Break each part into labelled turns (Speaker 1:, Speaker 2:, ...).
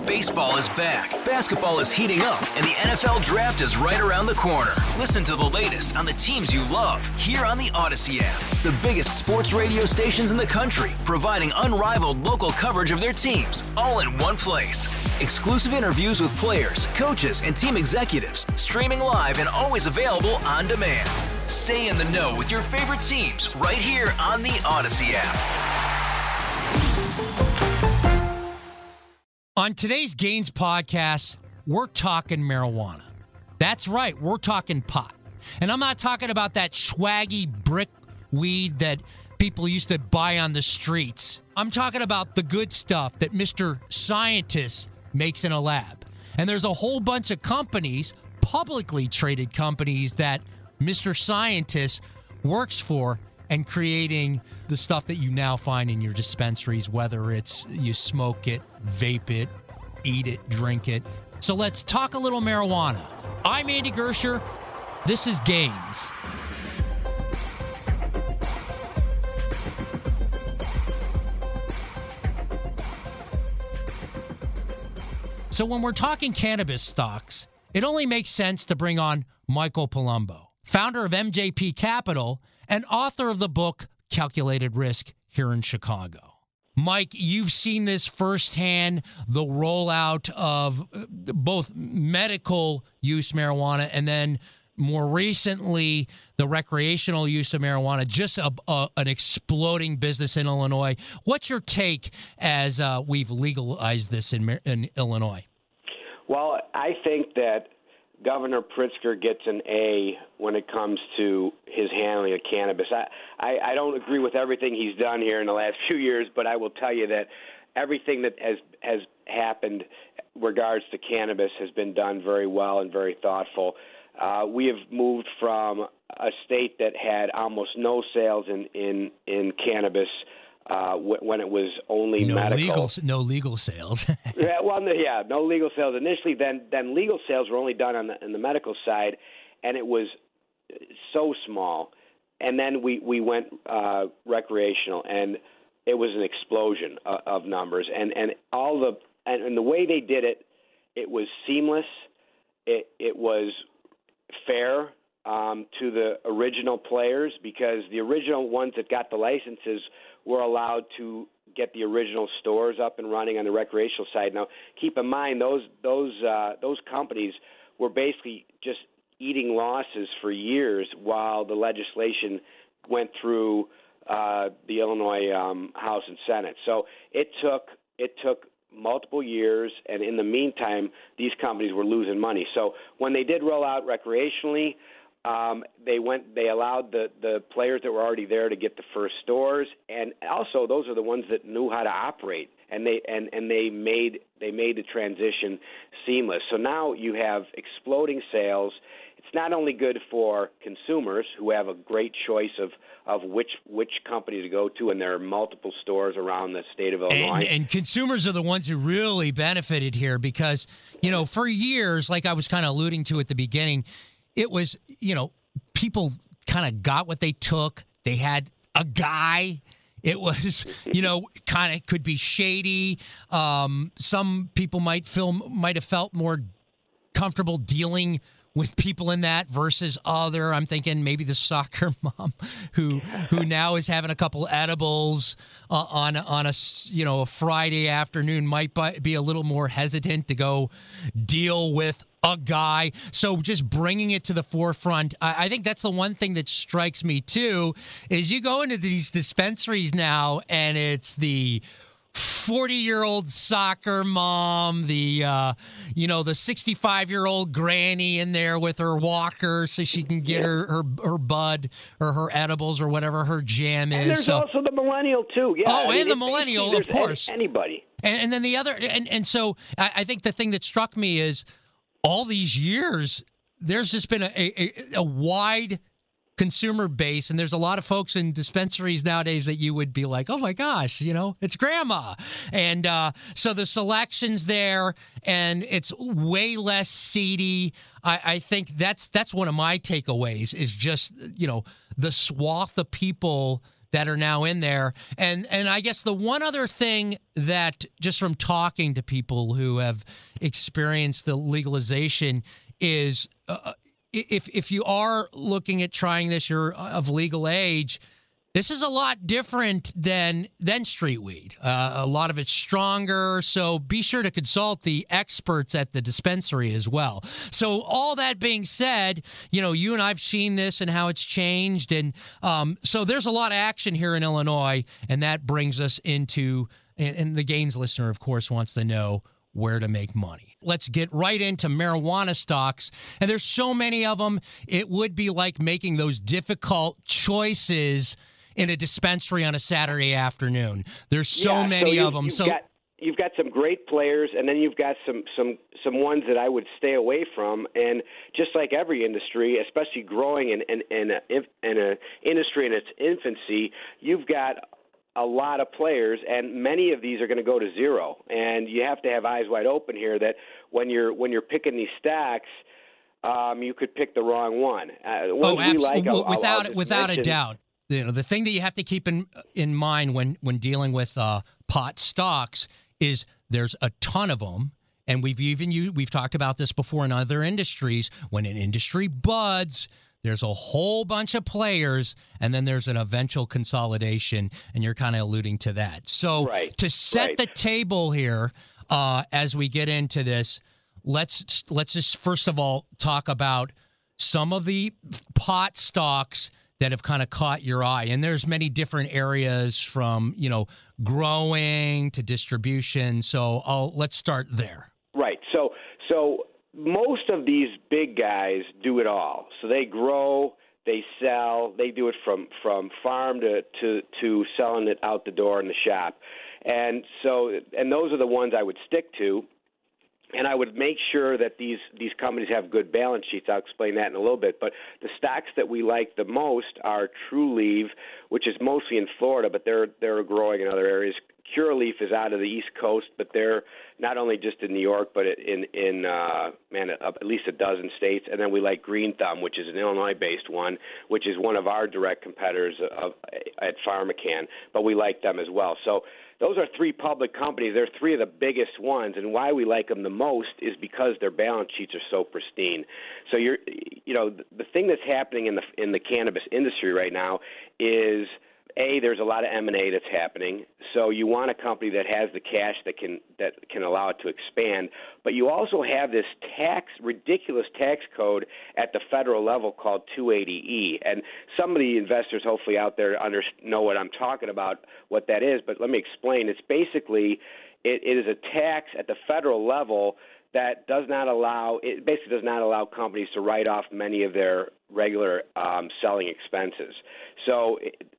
Speaker 1: Baseball is back, basketball is heating up, and the NFL Draft is right around the corner. Listen to the latest on the teams you love here on the Odyssey app. The biggest sports radio stations in the country, providing unrivaled local coverage of their teams, all in one place. Exclusive interviews with players, coaches, and team executives, streaming live and always available on demand. Stay in the know with your favorite teams right here on the Odyssey app.
Speaker 2: On today's Gaines podcast, we're talking marijuana. That's right, we're talking pot. And I'm not talking about that swaggy brick weed that people used to buy on the streets. I'm talking about the good stuff that Mr. Scientist makes in a lab. And there's a whole bunch of companies, publicly traded companies, that Mr. Scientist works for and creating the stuff that you now find in your dispensaries, whether it's you smoke it, vape it, eat it, drink it. So let's talk a little marijuana. I'm Andy Gersher. This is Gaines. So when we're talking cannabis stocks, it only makes sense to bring on Michael Palumbo, founder of MJP Capital and author of the book Calculated Risk here in Chicago. Mike, you've seen this firsthand, the rollout of both medical use marijuana and then more recently the recreational use of marijuana, just an exploding business in Illinois. What's your take as we've legalized this in Illinois?
Speaker 3: Well, I think that Governor Pritzker gets an A when it comes to his handling of cannabis. I don't agree with everything he's done here in the last few years, but I will tell you that everything that has happened regards to cannabis has been done very well and very thoughtful. We have moved from a state that had almost no sales in cannabis when it was only medical.
Speaker 2: No legal sales.
Speaker 3: No legal sales initially. Then legal sales were only done on the medical side, and it was so small. And then we went recreational, and it was an explosion of numbers. And the way they did it, it was seamless. It was fair to the original players, because the original ones that got the licenses were allowed to get the original stores up and running on the recreational side. Now, keep in mind those companies were basically just eating losses for years while the legislation went through the Illinois House and Senate. So it took multiple years, and in the meantime, these companies were losing money. So when they did roll out recreationally, they allowed the players that were already there to get the first stores, and also those are the ones that knew how to operate, and they made the transition seamless. So now you have exploding sales. It's not only good for consumers who have a great choice of which company to go to, and there are multiple stores around the state of Illinois.
Speaker 2: And consumers are the ones who really benefited here because, for years, like I was kind of alluding to at the beginning, it was, people kind of got what they took. They had a guy. It was, kind of could be shady. Some people might have felt more comfortable dealing with people in that versus other. I'm thinking maybe the soccer mom who now is having a couple edibles on a Friday afternoon might be a little more hesitant to go deal with a guy. So just bringing it to the forefront, I think that's the one thing that strikes me too, is you go into these dispensaries now and it's the 40-year-old soccer mom, the 65-year-old granny in there with her walker so she can get her bud or her edibles or whatever her jam is.
Speaker 3: And there's also the millennial too. Yeah.
Speaker 2: Oh, and the millennial, of course.
Speaker 3: Anybody.
Speaker 2: And then the other, and so I think the thing that struck me is all these years, there's just been a wide consumer base, and there's a lot of folks in dispensaries nowadays that you would be like, oh my gosh, it's grandma. And so the selection's there, and it's way less seedy. I think that's one of my takeaways is just, the swath of people that are now in there. And I guess the one other thing that, just from talking to people who have experienced the legalization, is if you are looking at trying this, you're of legal age, this is a lot different than street weed. A lot of it's stronger, so be sure to consult the experts at the dispensary as well. So all that being said, you and I've seen this and how it's changed, and so there's a lot of action here in Illinois, and that brings us into, and the Gaines listener, of course, wants to know where to make money. Let's get right into marijuana stocks. And there's so many of them, it would be like making those difficult choices in a dispensary on a Saturday afternoon. There's so many of them.
Speaker 3: You've got some great players, and then you've got some ones that I would stay away from. And just like every industry, especially growing in an industry in its infancy, you've got a lot of players, and many of these are going to go to zero. And you have to have eyes wide open here that when you're picking these stacks, you could pick the wrong one.
Speaker 2: Absolutely, without a doubt. The thing that you have to keep in mind when dealing with pot stocks is there's a ton of them, and we've talked about this before in other industries. When an industry buds, there's a whole bunch of players, and then there's an eventual consolidation, and you're kind of alluding to that. So to set the table here, as we get into this, let's just first of all talk about some of the pot stocks that have kind of caught your eye. And there's many different areas from, growing to distribution. So let's start there.
Speaker 3: Right. So most of these big guys do it all. So they grow, they sell, they do it from farm to selling it out the door in the shop. And those are the ones I would stick to. And I would make sure that these companies have good balance sheets. I'll explain that in a little bit. But the stocks that we like the most are Trulieve, which is mostly in Florida, but they're growing in other areas. Curaleaf is out of the East Coast, but they're not only just in New York, but in at least a dozen states. And then we like Green Thumb, which is an Illinois-based one, which is one of our direct competitors at PharmaCann. But we like them as well. So those are three public companies. They're three of the biggest ones, and why we like them the most is because their balance sheets are so pristine. So the thing that's happening in the cannabis industry right now is, there's a lot of M&A that's happening. So you want a company that has the cash that can allow it to expand. But you also have this ridiculous tax code at the federal level called 280E. And some of the investors hopefully out there know what I'm talking about, what that is. But let me explain. It's basically, it is a tax at the federal level that does not allow companies to write off many of their regular selling expenses. So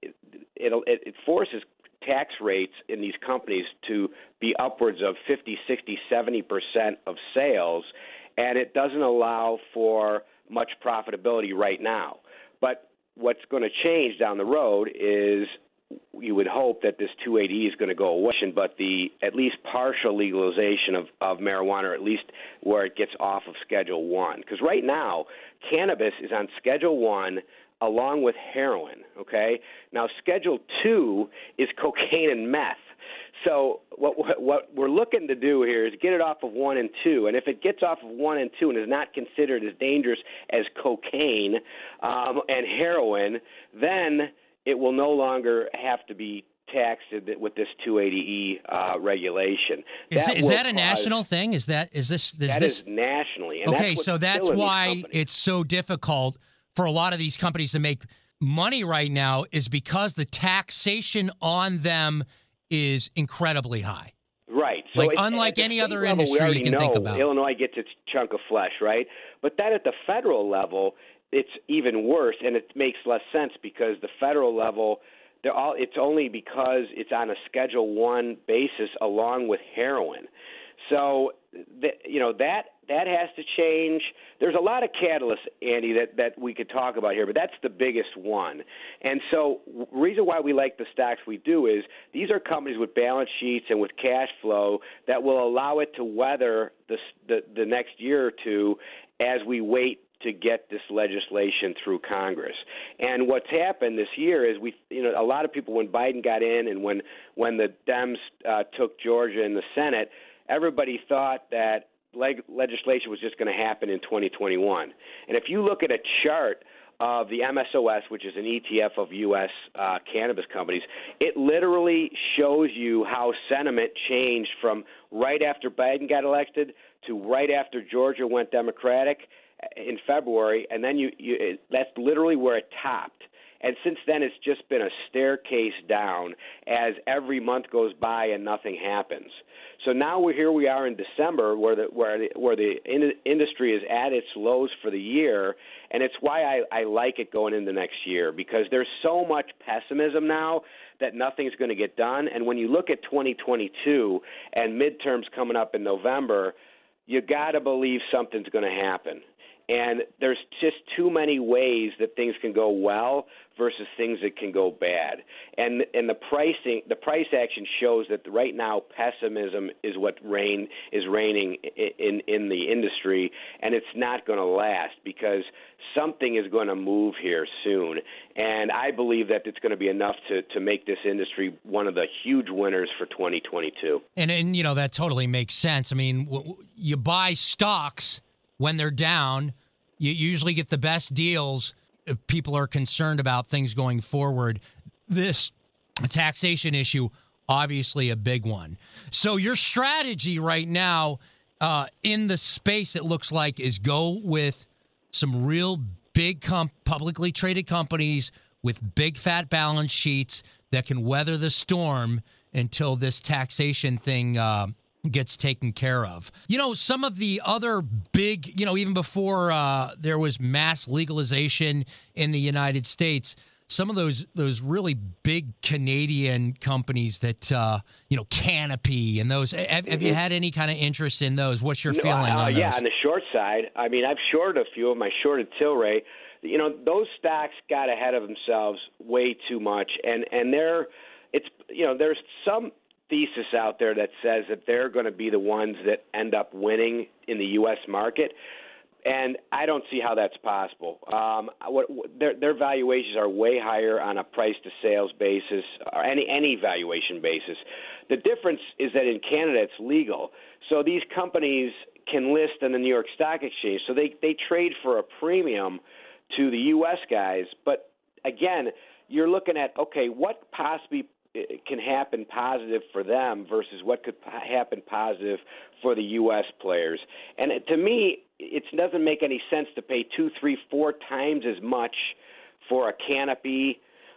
Speaker 3: it forces tax rates in these companies to be upwards of 50, 60, 70% of sales, and it doesn't allow for much profitability right now. But what's going to change down the road is you would hope that this 280E is going to go away, but the at least partial legalization of marijuana, or at least where it gets off of Schedule 1. Because right now, cannabis is on Schedule 1 along with heroin, okay? Now, Schedule 2 is cocaine and meth. So what we're looking to do here is get it off of 1 and 2. And if it gets off of 1 and 2 and is not considered as dangerous as cocaine and heroin, then it will no longer have to be taxed with this 280E regulation.
Speaker 2: Is that a national thing? Is
Speaker 3: nationally. And
Speaker 2: okay, so that's why it's so difficult for a lot of these companies to make money right now, is because the taxation on them is incredibly high.
Speaker 3: Right. So
Speaker 2: unlike any other industry you can think about.
Speaker 3: Illinois gets its chunk of flesh, right? But then at the federal level, it's even worse, and it makes less sense because the federal level, it's only because it's on a Schedule 1 basis along with heroin. So that has to change. There's a lot of catalysts, Andy, that we could talk about here, but that's the biggest one. And so the reason why we like the stocks we do is these are companies with balance sheets and with cash flow that will allow it to weather the next year or two as we wait to get this legislation through Congress. And what's happened this year is a lot of people, when Biden got in and when the Dems took Georgia in the Senate, everybody thought that legislation was just going to happen in 2021. And if you look at a chart of the MSOS, which is an ETF of U.S. Cannabis companies, it literally shows you how sentiment changed from right after Biden got elected to right after Georgia went Democratic in February, and then that's literally where it topped. And since then, it's just been a staircase down as every month goes by and nothing happens. So now here we are in December, where the industry is at its lows for the year, and it's why I like it going into next year, because there's so much pessimism now that nothing's going to get done. And when you look at 2022 and midterms coming up in November, you got to believe something's going to happen. And there's just too many ways that things can go well versus things that can go bad. And the price action shows that right now pessimism is what is reigning in the industry, and it's not going to last because something is going to move here soon. And I believe that it's going to be enough to make this industry one of the huge winners for 2022.
Speaker 2: And that totally makes sense. I mean, you buy stocks when they're down. You usually get the best deals if people are concerned about things going forward. This taxation issue, obviously a big one. So your strategy right now in the space, it looks like, is go with some real big publicly traded companies with big fat balance sheets that can weather the storm until this taxation thing gets taken care of. Some of the other big, even before there was mass legalization in the United States, some of those really big Canadian companies that, Canopy and those, have you had any kind of interest in those? What's your feeling on those?
Speaker 3: Yeah, on the short side, I mean, I've shorted a few of them. I shorted Tilray. Those stocks got ahead of themselves way too much. And there's some thesis out there that says that they're going to be the ones that end up winning in the U.S. market, and I don't see how that's possible. Their valuations are way higher on a price-to-sales basis or any valuation basis. The difference is that in Canada it's legal, so these companies can list on the New York Stock Exchange, so they trade for a premium to the U.S. guys. But again, you're looking at, okay, what possibly can happen positive for them versus what could happen positive for the U.S. players. And to me, it doesn't make any sense to pay 2, 3, 4 times as much for a Canopy,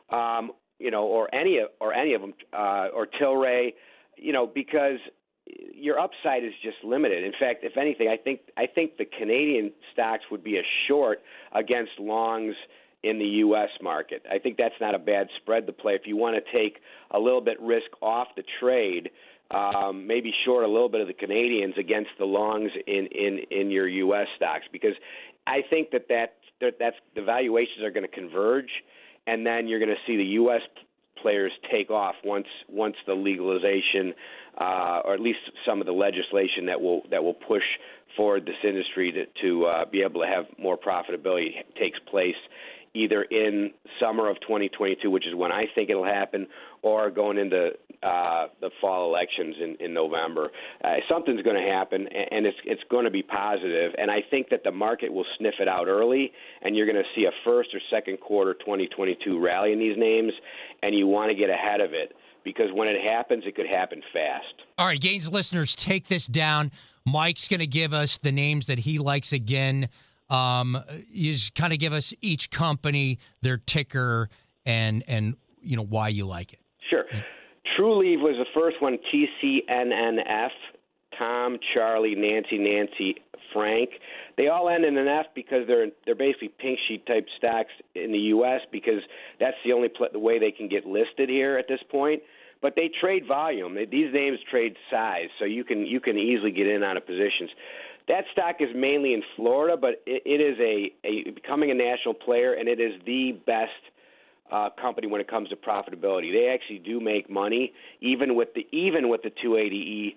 Speaker 3: or any of them, or Tilray, because your upside is just limited. In fact, if anything, I think the Canadian stocks would be a short against longs in the U.S. market. I think that's not a bad spread to play. If you want to take a little bit risk off the trade, maybe short a little bit of the Canadians against the longs in your U.S. stocks, because I think that's the valuations are going to converge, and then you're going to see the U.S. players take off once the legalization, or at least some of the legislation that will push forward this industry to be able to have more profitability takes place, either in summer of 2022, which is when I think it'll happen, or going into the fall elections in November. Something's going to happen, and it's going to be positive. And I think that the market will sniff it out early, and you're going to see a first or second quarter 2022 rally in these names, and you want to get ahead of it, because when it happens, it could happen fast.
Speaker 2: All right, Gaines listeners, take this down. Mike's going to give us the names that he likes again. You just kind of give us each company, their ticker, and why you like it.
Speaker 3: Sure. Trulieve was the first one, TCNNF, Tom, Charlie, Nancy, Frank. They all end in an F because they're basically pink sheet type stocks in the U.S. because that's the way they can get listed here at this point. But they trade volume. These names trade size, so you can easily get in on positions. That stock is mainly in Florida, but it is becoming a national player, and it is the best company when it comes to profitability. They actually do make money, even with the 280E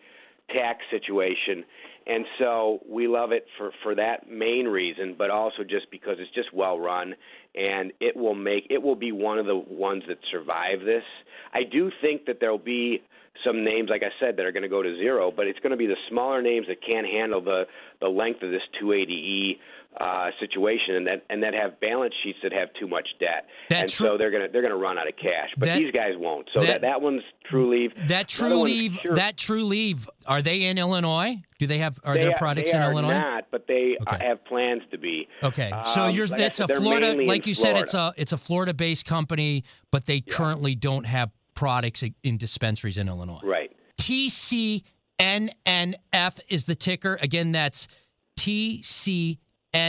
Speaker 3: tax situation. And so we love it for that main reason, but also just because it's just well run, and it will be one of the ones that survive this. I do think that there'll be some names, like I said, that are going to go to zero, but it's going to be the smaller names that can't handle the length of this 280E situation, and that have balance sheets that have too much debt, so they're going to run out of cash. But these guys won't. So that one's TrueLeave.
Speaker 2: That TrueLeave, are they in Illinois? Are there products in Illinois?
Speaker 3: They are not, but they have plans to be.
Speaker 2: Okay, so it's a Florida, like you said, it's a Florida-based company, but they currently don't have products in dispensaries in Illinois.
Speaker 3: Right.
Speaker 2: TCNNF is the ticker. Again, that's TCNNF.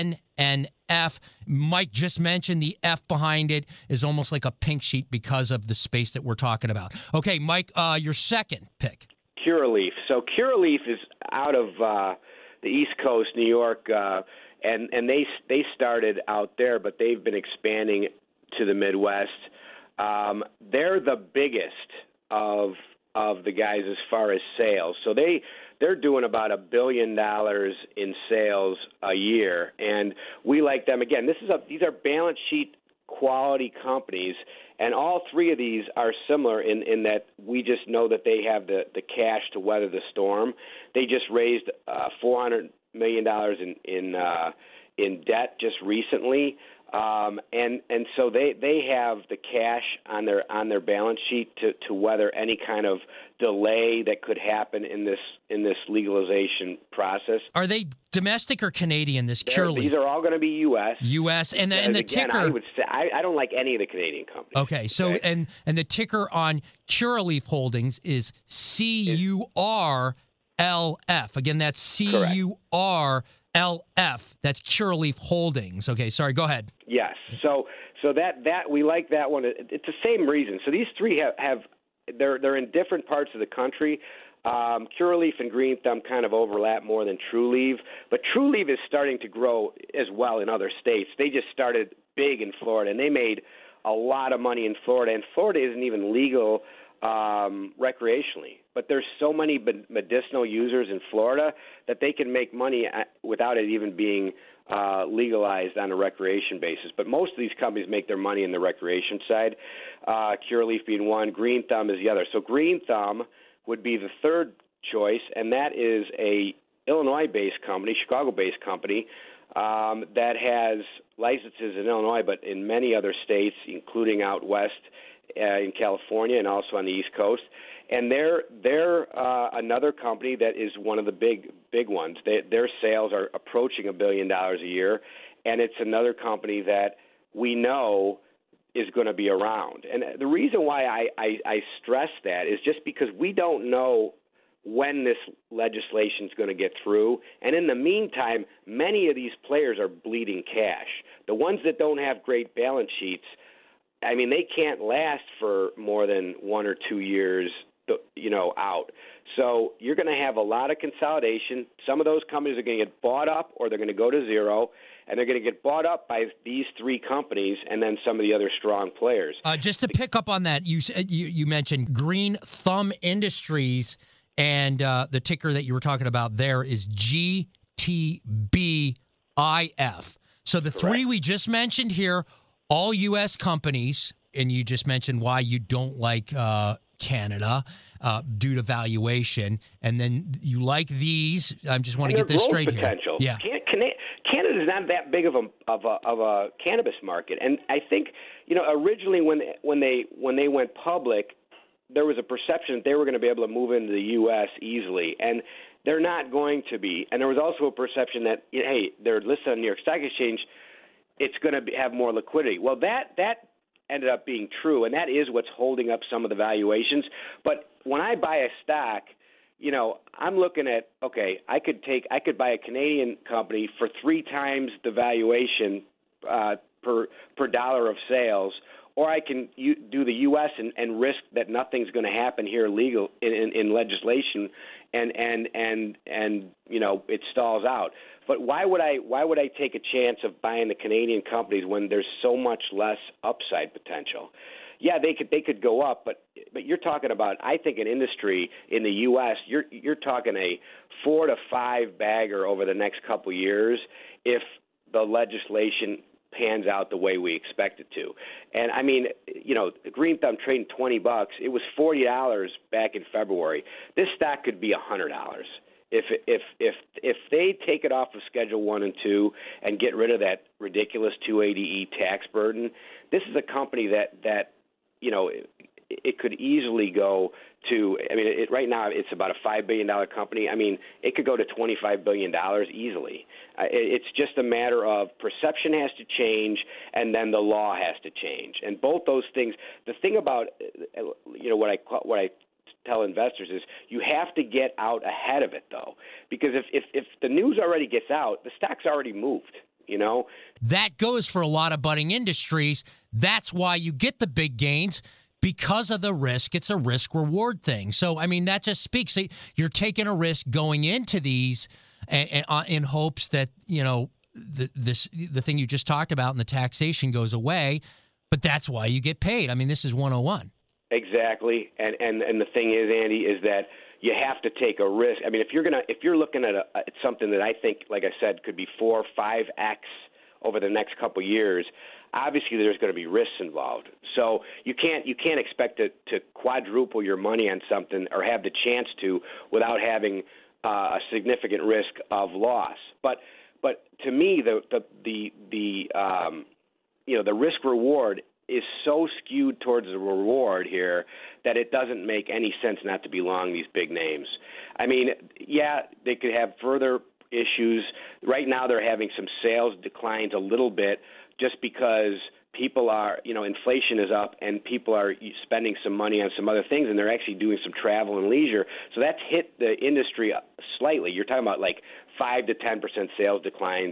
Speaker 2: Mike just mentioned the F behind it is almost like a pink sheet because of the space that we're talking about. Okay, Mike, your second pick.
Speaker 3: Curaleaf. So Curaleaf is out of the East Coast, New York, and they started out there, but they've been expanding to the Midwest. They're the biggest of the guys as far as sales. So they're doing about $1 billion in sales a year, and we like them. Again, these are balance sheet quality companies, and all three of these are similar in that we just know that they have the cash to weather the storm. They just raised $400 million in debt just recently. And so they have the cash on their balance sheet to weather any kind of delay that could happen in this legalization process.
Speaker 2: Are they domestic or Canadian? Curaleaf?
Speaker 3: These are all going to be U.S.
Speaker 2: U.S. and the ticker.
Speaker 3: I would say I don't like any of the Canadian companies.
Speaker 2: Okay, so and the ticker on Curaleaf Holdings is CURLF. Again, that's CURLF. That's Curaleaf Holdings. Okay, sorry, go ahead.
Speaker 3: Yes. So that we like that one. It's the same reason. So these three have they're in different parts of the country. Curaleaf and Green Thumb kind of overlap more than TrueLeave, but TrueLeave is starting to grow as well in other states. They just started big in Florida, and they made a lot of money in Florida, and Florida isn't even legal recreationally. But there's so many medicinal users in Florida that they can make money without it even being legalized on a recreation basis. But most of these companies make their money in the recreation side, Curaleaf being one, Green Thumb is the other. So Green Thumb would be the third choice, and that is a Illinois-based company, Chicago-based company, that has licenses in Illinois, but in many other states, including out west in California and also on the East Coast. And they're another company that is one of the big ones. Their sales are approaching $1 billion a year, and it's another company that we know is going to be around. And the reason why I stress that is just because we don't know when this legislation is going to get through. And in the meantime, many of these players are bleeding cash. The ones that don't have great balance sheets, I mean, they can't last for more than 1 or 2 years, out. So you're going to have a lot of consolidation. Some of those companies are going to get bought up or they're going to go to zero, and they're going to get bought up by these three companies and then some of the other strong players.
Speaker 2: Just to pick up on that, you mentioned Green Thumb Industries, and the ticker that you were talking about there is GTBIF. So the three we just mentioned here, all U.S. companies, and you just mentioned why you don't like Canada due to valuation, and then you like these. I just want to get this straight
Speaker 3: potential.
Speaker 2: Here. Yeah,
Speaker 3: Canada is not that big of a cannabis market, and I think originally when they went public, there was a perception that they were going to be able to move into the U.S. easily, and they're not going to be. And there was also a perception that hey, they're listed on New York Stock Exchange, it's going to have more liquidity. Well, that ended up being true, and that is what's holding up some of the valuations. But when I buy a stock, I'm looking at, okay, I could buy a Canadian company for 3 times the valuation per dollar of sales, or I can do the U.S. and risk that nothing's going to happen here legal in legislation, and it stalls out. But why would I take a chance of buying the Canadian companies when there's so much less upside potential? yeah, they could go up, but you're talking about, I think, an industry in the U.S. You're talking a 4 to 5 bagger over the next couple years if the legislation pans out the way we expect it to. And I mean, Green Thumb trading $20, it was $40 back in February. This stock could be $100. If they take it off of Schedule 1 and 2 and get rid of that ridiculous 280E tax burden, this is a company that it could easily go to, right now it's about a $5 billion company. I mean, it could go to $25 billion easily. It's just a matter of perception has to change, and then the law has to change. And both those things, the thing about, what I tell investors is you have to get out ahead of it, though, because if the news already gets out, the stock's already moved.
Speaker 2: That goes for a lot of budding industries. That's why you get the big gains, because of the risk. It's a risk-reward thing. So, I mean, that just speaks. You're taking a risk going into these in hopes that, the thing you just talked about and the taxation goes away, but that's why you get paid. I mean, this is 101.
Speaker 3: Exactly. And the thing is, Andy, is that you have to take a risk. I mean, if you're looking at something that I think, like I said, could be 4 or 5x over the next couple of years, obviously there's going to be risks involved. So you can't expect to quadruple your money on something or have the chance to without having a significant risk of loss. But to me, the risk reward is so skewed towards the reward here that it doesn't make any sense not to be long these big names. I mean, yeah, they could have further issues. Right now they're having some sales declines a little bit just because people are, inflation is up and people are spending some money on some other things, and they're actually doing some travel and leisure. So that's hit the industry slightly. You're talking about like 5 to 10% sales declines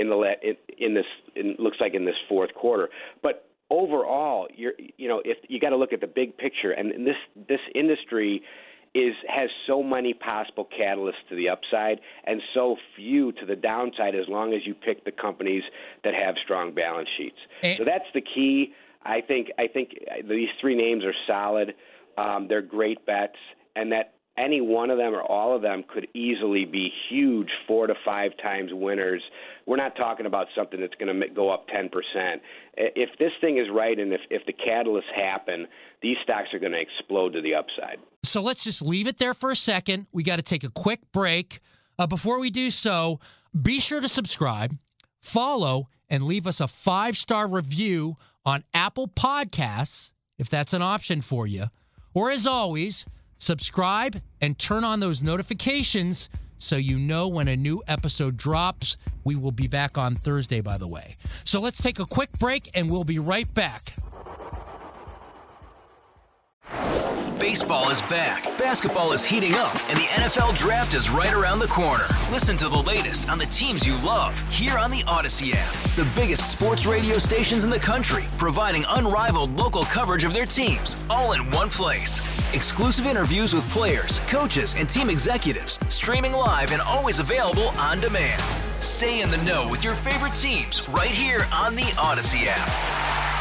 Speaker 3: looks like in this fourth quarter. But overall, if you got to look at the big picture, and this industry has so many possible catalysts to the upside and so few to the downside as long as you pick the companies that have strong balance sheets. So that's the key. I think these 3 names are solid. They're great bets, and that any one of them or all of them could easily be huge 4 to 5 times winners. We're not talking about something that's going to go up 10%. If this thing is right and if the catalysts happen, these stocks are going to explode to the upside.
Speaker 2: So let's just leave it there for a second. We got to take a quick break. Before we do so, be sure to subscribe, follow, and leave us a 5-star review on Apple Podcasts, if that's an option for you. Or as always, subscribe and turn on those notifications so you know when a new episode drops. We will be back on Thursday, by the way. So let's take a quick break, and we'll be right back.
Speaker 1: Baseball is back, basketball is heating up, and the NFL Draft is right around the corner. Listen to the latest on the teams you love here on the Odyssey app. The biggest sports radio stations in the country, providing unrivaled local coverage of their teams, all in one place. Exclusive interviews with players, coaches, and team executives, streaming live and always available on demand. Stay in the know with your favorite teams right here on the Odyssey app.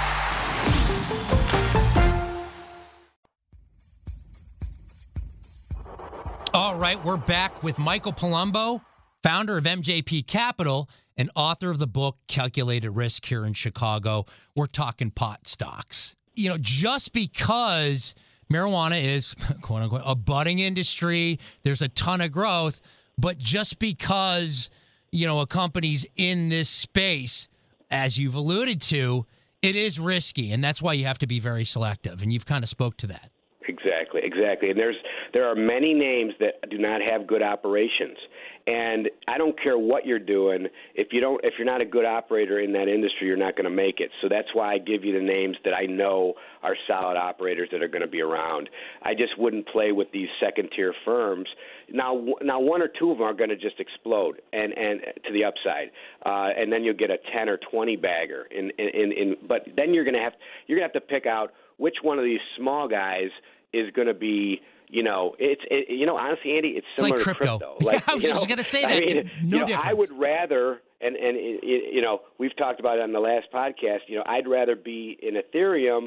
Speaker 2: All right, we're back with Michael Palumbo, founder of MJP Capital and author of the book Calculated Risk here in Chicago. We're talking pot stocks. Just because marijuana is, quote unquote, a budding industry, there's a ton of growth, but just because, a company's in this space, as you've alluded to, it is risky, and that's why you have to be very selective, and you've kind of spoke to that.
Speaker 3: Exactly. And there are many names that do not have good operations. And I don't care what you're doing, if you're not a good operator in that industry, you're not going to make it. So that's why I give you the names that I know are solid operators that are going to be around. I just wouldn't play with these second-tier firms. Now 1 or 2 of them are going to just explode and to the upside, and then you'll get a 10 or 20 bagger. But then you're going to have to pick out which one of these small guys is going to be. Honestly, Andy, it's similar
Speaker 2: like
Speaker 3: to
Speaker 2: crypto.
Speaker 3: Like,
Speaker 2: I was just going to say that. No difference.
Speaker 3: I would rather, and we've talked about it on the last podcast. I'd rather be in Ethereum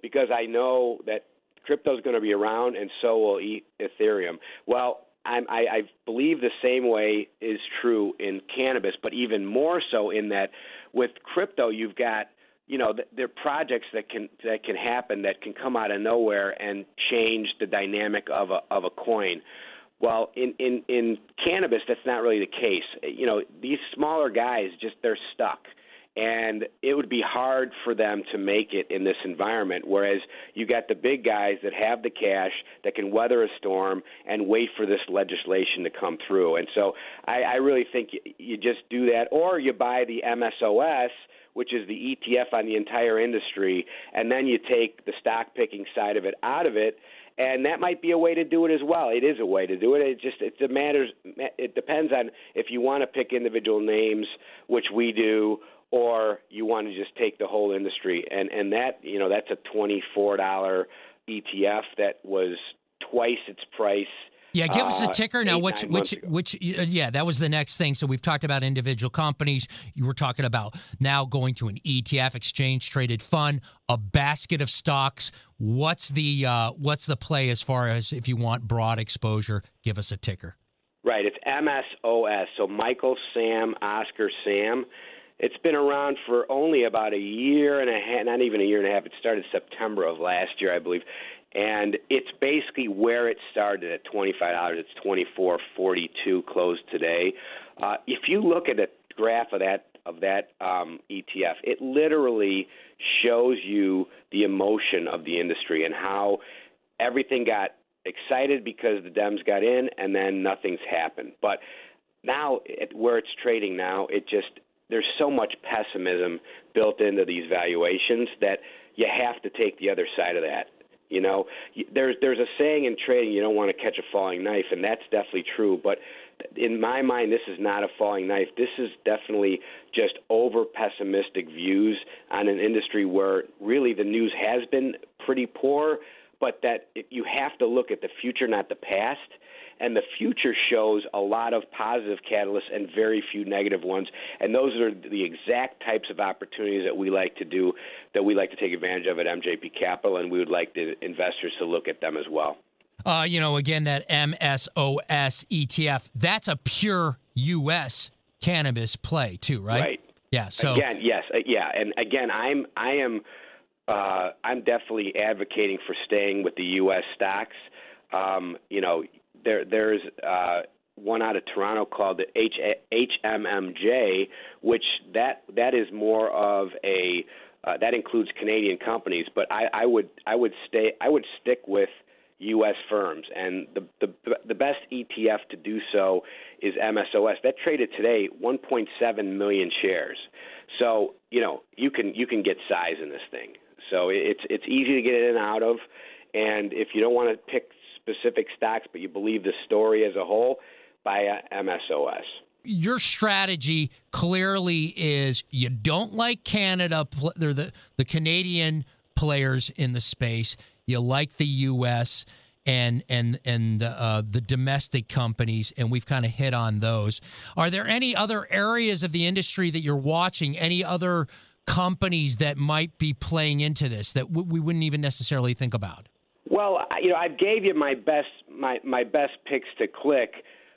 Speaker 3: because I know that crypto is going to be around, and so will Ethereum. Well, I believe the same way is true in cannabis, but even more so in that with crypto, you've got, there are projects that can happen that can come out of nowhere and change the dynamic of a coin. Well, in cannabis, that's not really the case. These smaller guys they're stuck. And it would be hard for them to make it in this environment, whereas you got the big guys that have the cash that can weather a storm and wait for this legislation to come through. And so I really think you just do that, or you buy the MSOS, which is the ETF on the entire industry, and then you take the stock picking side of it out of it. And that might be a way to do it as well. It is a way to do it. It depends on if you want to pick individual names, which we do, or you want to just take the whole industry. And that, that's a $24 ETF that was twice its price.
Speaker 2: Yeah, give us a ticker now. That was the next thing. So we've talked about individual companies. You were talking about now going to an ETF, exchange traded fund, a basket of stocks. What's the play as far as if you want broad exposure? Give us a ticker.
Speaker 3: Right, it's MSOS. So Michael, Sam, Oscar, Sam. It's been around for only about a year and a half, not even a year and a half. It started September of last year, I believe. And it's basically where it started at $25. It's $24.42 closed today. If you look at a graph of that ETF, it literally shows you the emotion of the industry and how everything got excited because the Dems got in, and then nothing's happened. But now, where it's trading now, there's so much pessimism built into these valuations that you have to take the other side of that. There's a saying in trading, you don't want to catch a falling knife, and that's definitely true. But in my mind, this is not a falling knife. This is definitely just over-pessimistic views on an industry where really the news has been pretty poor, but that you have to look at the future, not the past. And the future shows a lot of positive catalysts and very few negative ones. And those are the exact types of opportunities that we like to do, that we like to take advantage of at MJP Capital, and we would like the investors to look at them as well.
Speaker 2: Again, that MSOS ETF, that's a pure U.S. cannabis play too, right? Right. Yeah. So
Speaker 3: again, yes, yeah, and again, I'm definitely advocating for staying with the U.S. stocks. There's one out of Toronto called the HMMJ, which that is more of a that includes Canadian companies, but I would stick with U.S. firms, and the best ETF to do so is MSOS. That traded today 1.7 million shares, so you can get size in this thing. So it's easy to get in and out of, and if you don't want to pick specific stocks, but you believe the story as a whole, buy MSOS.
Speaker 2: Your strategy clearly is you don't like Canada. They're the Canadian players in the space. You like the U.S. and the domestic companies, and we've kind of hit on those. Are there any other areas of the industry that you're watching? Any other companies that might be playing into this that we wouldn't even necessarily think about?
Speaker 3: Well, I gave you my best picks to click.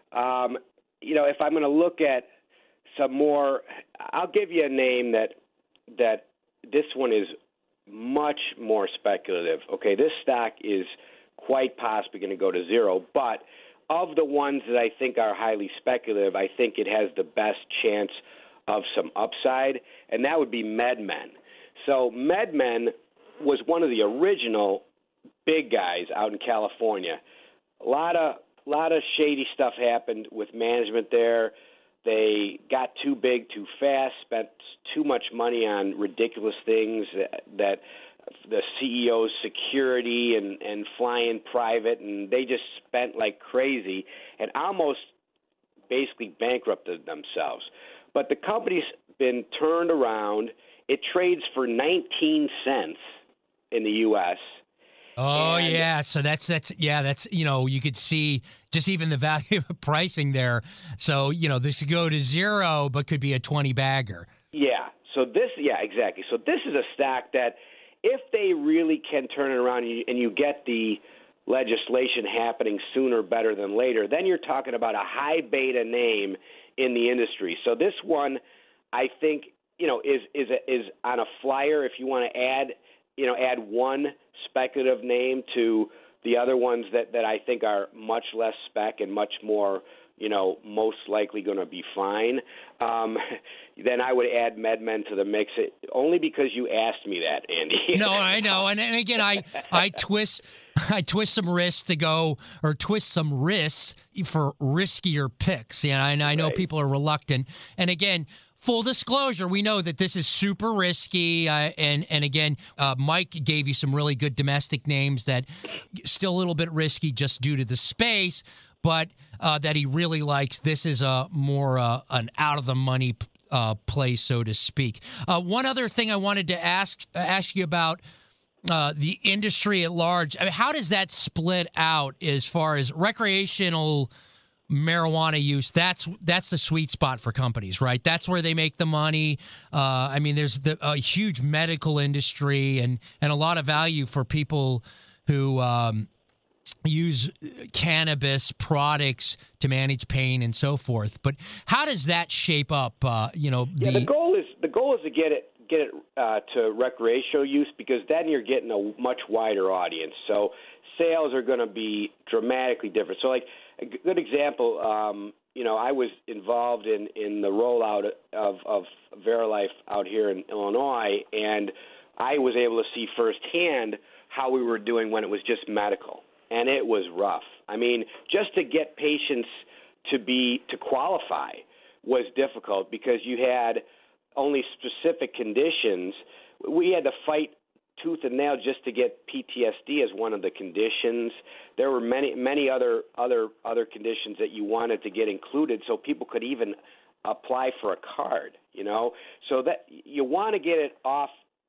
Speaker 3: If I'm going to look at some more, I'll give you a name that this one is much more speculative. Okay, this stock is quite possibly going to go to zero, but of the ones that I think are highly speculative, I think it has the best chance of some upside, and that would be MedMen. So MedMen was one of the original big guys out in California. A lot of shady stuff happened with management there. They got too big too fast, spent too much money on ridiculous things that the CEO's security and flying private, and they just spent like crazy and almost basically bankrupted themselves. But the company's been turned around. It trades for 19 cents in the U.S.,
Speaker 2: Oh, yeah. So that's you could see just even the value of pricing there. So, this could go to zero, but could be a 20 bagger.
Speaker 3: Yeah. So exactly. So this is a stock that if they really can turn it around and you get the legislation happening sooner better than later, then you're talking about a high beta name in the industry. So this one, I think, is on a flyer if you want to add one speculative name to the other ones that I think are much less spec and much more, most likely going to be fine. Then I would add MedMen to the mix, only because you asked me that, Andy.
Speaker 2: No, I know, and again, I twist some wrists to go, or twist some wrists for riskier picks, and I know people are reluctant. And again, full disclosure, we know that this is super risky, and again, Mike gave you some really good domestic names that still a little bit risky just due to the space, but that he really likes. This is a more an out of the money play, so to speak. One other thing I wanted to ask you about the industry at large. I mean, how does that split out as far as recreational marijuana use? That's the sweet spot for companies, right? That's where they make the money. I mean, there's a huge medical industry and a lot of value for people who use cannabis products to manage pain and so forth. But how does that shape up? The
Speaker 3: goal is to get it to recreational use, because then you're getting a much wider audience. So sales are going to be dramatically different. So, like a good example, I was involved in the rollout of Verilife out here in Illinois, and I was able to see firsthand how we were doing when it was just medical. And it was rough. I mean, just to get patients to qualify was difficult, because you had only specific conditions. We had to fight tooth and nail just to get PTSD as one of the conditions. There were many other conditions that you wanted to get included, so people could even apply for a card. So that you want to get it off,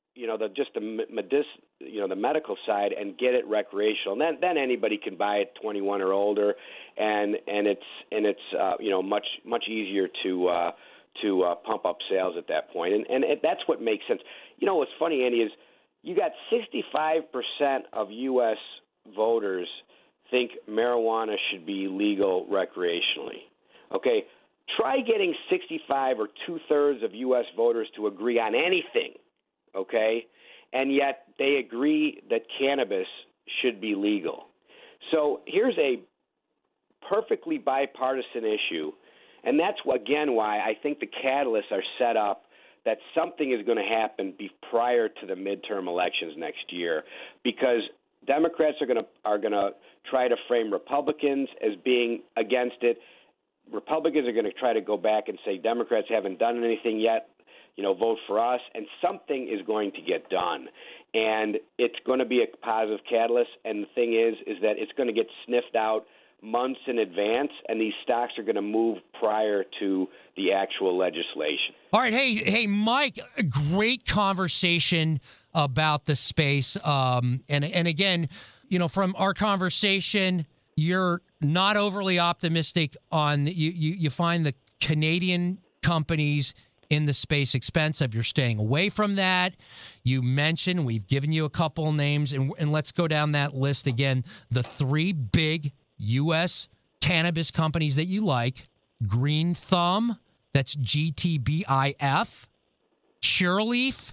Speaker 3: the medical side, and get it recreational. And then anybody can buy it, 21 or older, and it's much easier to pump up sales at that point. And that's what makes sense. What's funny, Andy, is you got 65% of U.S. voters think marijuana should be legal recreationally. Okay, try getting 65 or two-thirds of U.S. voters to agree on anything. Okay, and yet they agree that cannabis should be legal. So here's a perfectly bipartisan issue, and that's, again, why I think the catalysts are set up that something is going to happen prior to the midterm elections next year, because Democrats are going to try to frame Republicans as being against it. Republicans are going to try to go back and say Democrats haven't done anything yet. Vote for us, and something is going to get done. And it's going to be a positive catalyst, and the thing is that it's going to get sniffed out months in advance, and these stocks are going to move prior to the actual legislation.
Speaker 2: All right. Hey, Mike, a great conversation about the space. And again, from our conversation, you're not overly optimistic on you find the Canadian companies in the space expensive. You're staying away from that. You mentioned, we've given you a couple names, and let's go down that list again. The three big U.S. cannabis companies that you like: Green Thumb, that's GTBIF, Cureleaf,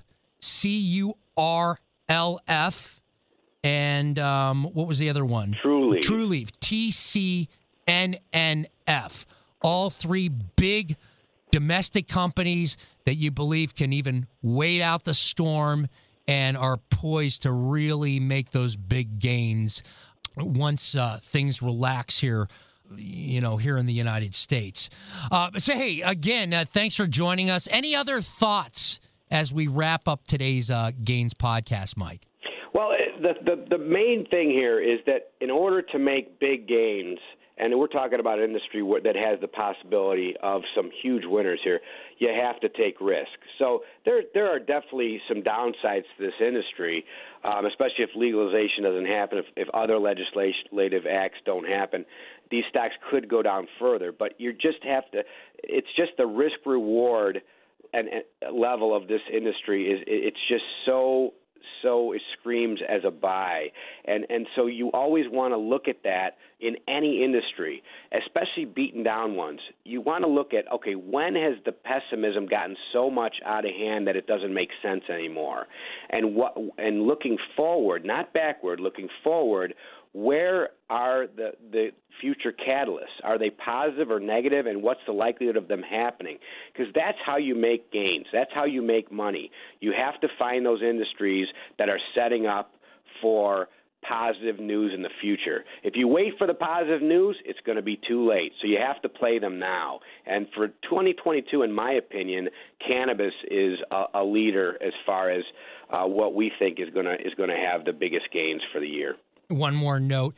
Speaker 2: CURLF, and what was the other one?
Speaker 3: TruLeaf,
Speaker 2: TCNNF. All three big domestic companies that you believe can even wait out the storm and are poised to really make those big gains once things relax here, here in the United States. So, hey, again, thanks for joining us. Any other thoughts as we wrap up today's Gains podcast, Mike?
Speaker 3: Well, the main thing here is that in order to make big gains, and we're talking about an industry that has the possibility of some huge winners here, you have to take risk. So there are definitely some downsides to this industry, especially if legalization doesn't happen, if other legislative acts don't happen. These stocks could go down further, but you just have to – it's just the risk-reward and level of this industry it's just so so it screams as a buy. And so you always want to look at that in any industry, especially beaten down ones. You want to look at, okay, when has the pessimism gotten so much out of hand that it doesn't make sense anymore? And looking forward, not backward, looking forward, where are the future catalysts? Are they positive or negative, and what's the likelihood of them happening? Because that's how you make gains. That's how you make money. You have to find those industries that are setting up for positive news in the future. If you wait for the positive news, it's going to be too late. So you have to play them now. And for 2022, in my opinion, cannabis is a leader as far as what we think is going to have the biggest gains for the year.
Speaker 2: One more note,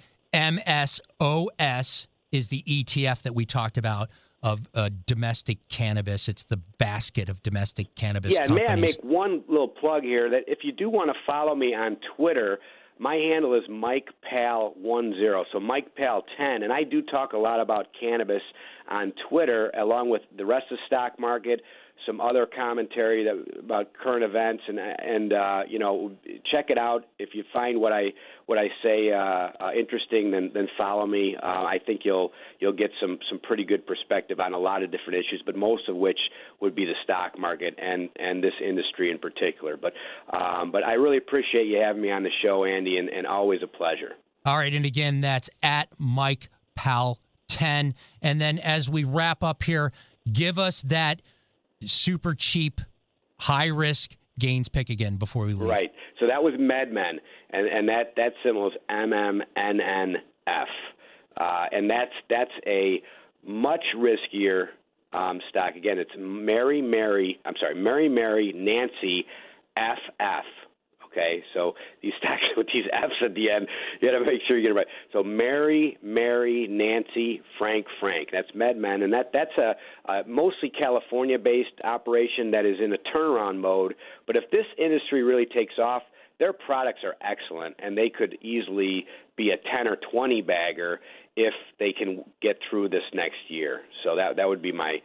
Speaker 2: MSOS is the ETF that we talked about of domestic cannabis. It's the basket of domestic cannabis companies.
Speaker 3: May I make one little plug here that if you do want to follow me on Twitter, my handle is MikePal10, so MikePal10, and I do talk a lot about cannabis on Twitter along with the rest of the stock market, some other commentary about current events, and check it out. If you find what I say interesting, then follow me. I think you'll get some pretty good perspective on a lot of different issues, but most of which would be the stock market and this industry in particular. But I really appreciate you having me on the show, Andy, and always a pleasure.
Speaker 2: All right, and again, that's at MikePal10. And then as we wrap up here, give us that super cheap, high-risk gains pick again before we leave.
Speaker 3: Right. So that was MedMen, and that symbol is MMNNF. And that's a much riskier stock. Again, it's Mary Mary Nancy FF. Okay, so these stocks with these F's at the end, you got to make sure you get it right. So Mary Nancy Frank. That's MedMen, and that's a mostly California-based operation that is in a turnaround mode. But if this industry really takes off, their products are excellent, and they could easily be a 10 or 20 bagger if they can get through this next year. So that would be my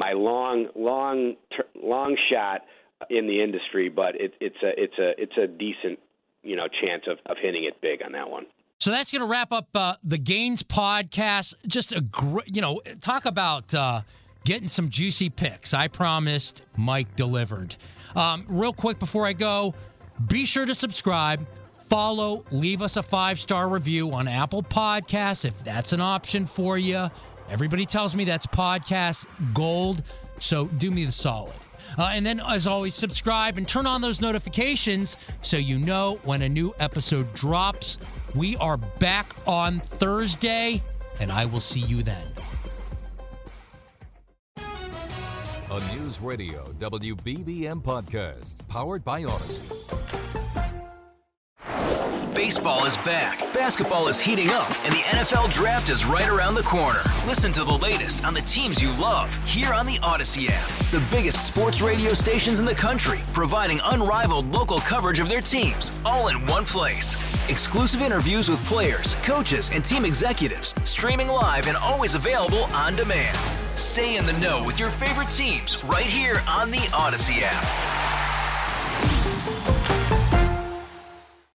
Speaker 3: long shot in the industry, but it's a decent chance of hitting it big on that one.
Speaker 2: So that's going to wrap up the Gains podcast. Just a great, talk about getting some juicy picks. I promised, Mike delivered. Real quick before I go, be sure to subscribe, follow, leave us a 5-star review on Apple Podcasts if that's an option for you. Everybody tells me that's podcast gold, so do me the solid. And then, as always, subscribe and turn on those notifications so you know when a new episode drops. We are back on Thursday, and I will see you then.
Speaker 4: A News Radio WBBM podcast, powered by Odyssey.
Speaker 1: Baseball is back, basketball is heating up, and the NFL Draft is right around the corner. Listen to the latest on the teams you love here on the Odyssey app. The biggest sports radio stations in the country, providing unrivaled local coverage of their teams, all in one place. Exclusive interviews with players, coaches, and team executives, streaming live and always available on demand. Stay in the know with your favorite teams right here on the Odyssey app.